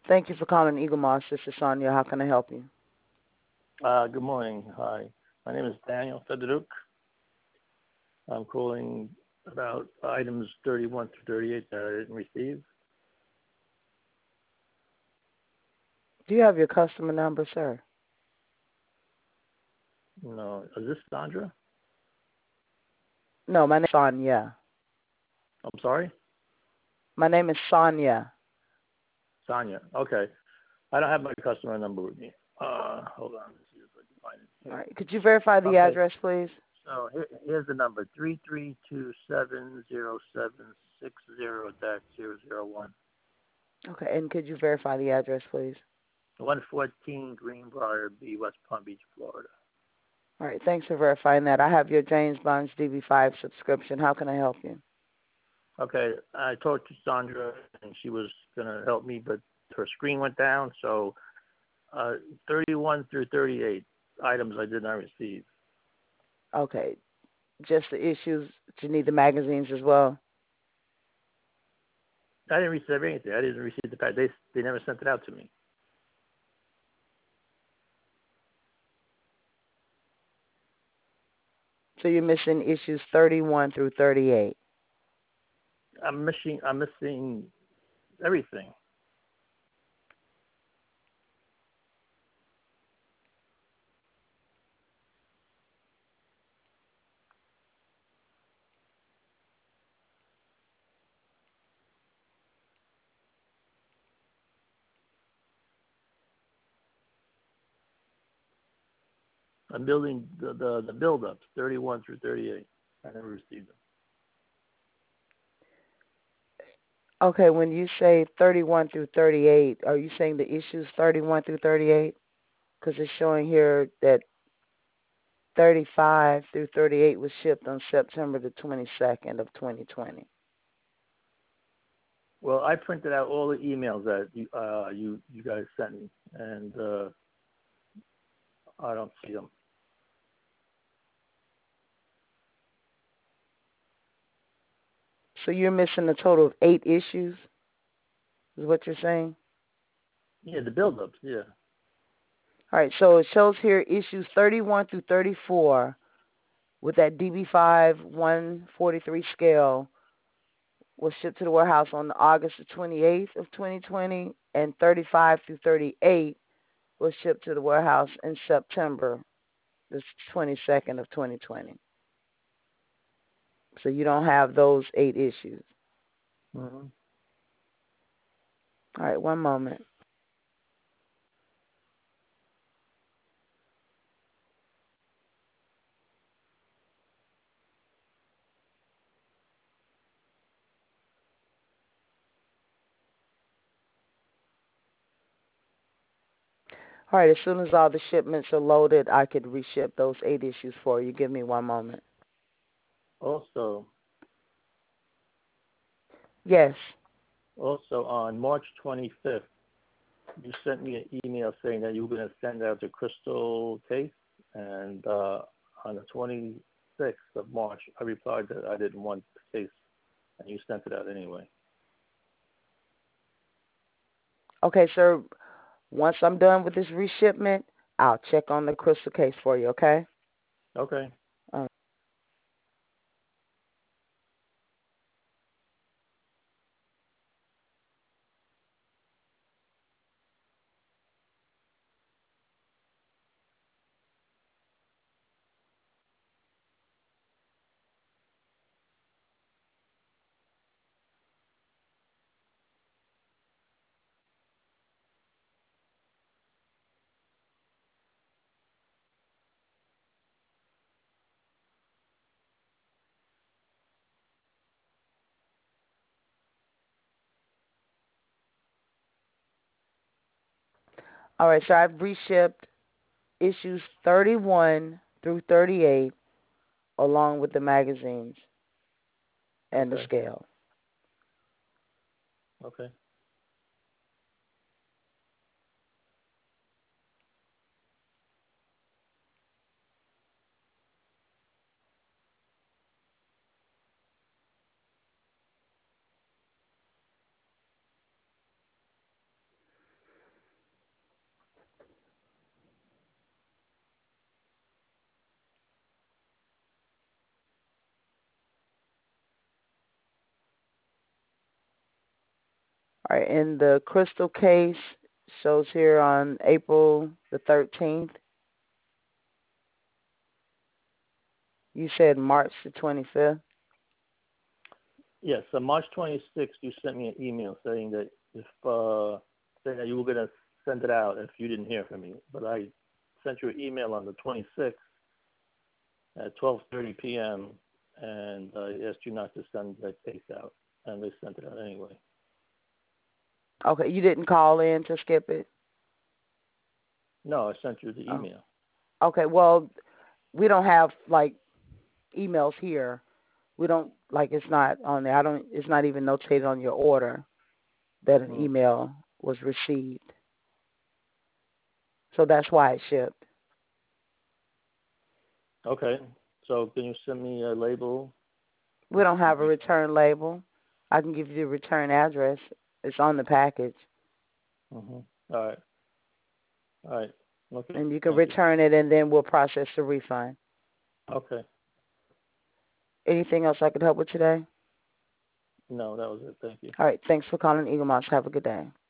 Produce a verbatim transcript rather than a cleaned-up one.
Thank you for calling Eagle Moss. This is Sonia. How can I help you? Uh, good morning. Hi. My name is Daniel Fedoruk. I'm calling about items thirty-one through thirty-eight that I didn't receive. Do you have your customer number, sir? No. Is this Sandra? No, my name is Sonia. I'm sorry? My name is Sonia. Sonia. Okay. I don't have my customer number with me. Uh, hold on. Let's see if I can find it All here. right. Could you verify the Okay. address, please? So here, here's the number, three three two seven zero seven six zero dash zero zero one. Okay. And could you verify the address, please? one fourteen Greenbrier B, West Palm Beach, Florida. All right. Thanks for verifying that. I have your James Bond's D B five subscription. How can I help you? Okay, I talked to Sandra, and she was going to help me, but her screen went down, so uh, thirty-one through thirty-eight items I did not receive. Okay. Just the issues. You need the magazines as well. I didn't receive anything. I didn't receive the pack. They, they never sent it out to me. So you're missing issues thirty-one through thirty-eight. I'm missing, I'm missing everything. I'm building the, the, the build-ups, thirty-one through thirty-eight. I never received them. Okay, when you say thirty-one through thirty-eight, are you saying the issues thirty-one through thirty-eight? Because it's showing here that thirty-five through thirty-eight was shipped on September the twenty-second of twenty twenty. Well, I printed out all the emails that you, uh, you, you guys sent me, and uh, I don't see them. So you're missing a total of eight issues, is what you're saying? Yeah, the build-ups, yeah. All right, so it shows here issues thirty-one through thirty-four with that D B five one forty-three scale was shipped to the warehouse on August the twenty-eighth of twenty twenty, and thirty-five through thirty-eight was shipped to the warehouse in September the twenty-second of twenty twenty. So you don't have those eight issues. Mm-hmm. All right, one moment. All right, as soon as all the shipments are loaded, I could reship those eight issues for you. Give me one moment. Also, Yes. also on March twenty-fifth, you sent me an email saying that you were going to send out the crystal case, and uh, on the twenty-sixth of March, I replied that I didn't want the case, and you sent it out anyway. Okay, sir. Once I'm done with this reshipment, I'll check on the crystal case for you, okay? Okay. Uh, all right, so I've reshipped issues thirty-one through thirty-eight along with the magazines and the Okay. scale. Okay. All right, and the crystal case shows here on April the thirteenth. You said March the twenty-fifth. Yes, on March twenty-sixth, you sent me an email saying that if uh, saying that you were going to send it out if you didn't hear from me. But I sent you an email on the twenty-sixth at twelve thirty p.m. and I asked you not to send that case out, and they sent it out anyway. Okay, you didn't call in to skip it? No, I sent you the Oh. email. Okay, well, we don't have like emails here. We don't like it's not on there. I don't. It's not even notated on your order that an Hmm. email was received. So that's why it shipped. Okay, so can you send me a label? We don't have a return label. I can give you the return address. It's on the package. Mm-hmm. All right. All right. Okay. And you can Thank return it, and then we'll process the refund. you. Okay. Anything else I could help with today? No, that was it. Thank you. All right. Thanks for calling Eagle Moss. Have a good day.